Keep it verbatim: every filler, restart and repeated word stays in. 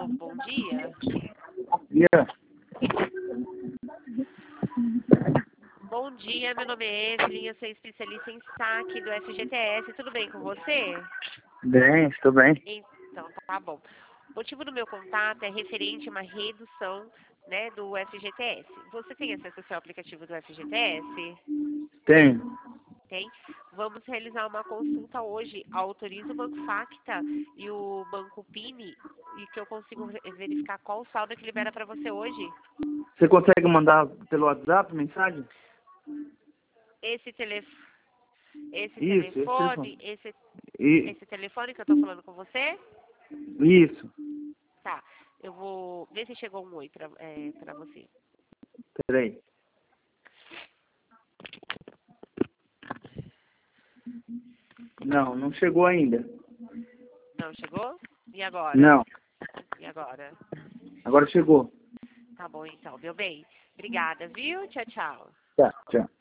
Alô, bom dia. Yeah. Bom dia, meu nome é Evelyn, eu sou especialista em saque do F G T S. Tudo bem com você? Bem, estou bem. Então, tá bom. O motivo do meu contato é referente a uma redução, né, do F G T S. Você tem acesso ao seu aplicativo do F G T S? Tenho. Tem? Vamos realizar uma consulta hoje. Autoriza o Banco Facta e o Banco Pini e que eu consigo ve- verificar qual o saldo que libera para você hoje. Você consegue mandar pelo WhatsApp mensagem? Esse, telef... esse Isso, esse telefone, telefone. esse... E, esse telefone que eu estou falando com você? isso. Tá. Eu vou ver se chegou um oi para é, pra você. Peraí. Não, não chegou ainda. Não chegou? E agora? Não. E agora? Agora chegou. Tá bom então, meu bem. Obrigada, viu? Tchau, tchau. Tá, tchau.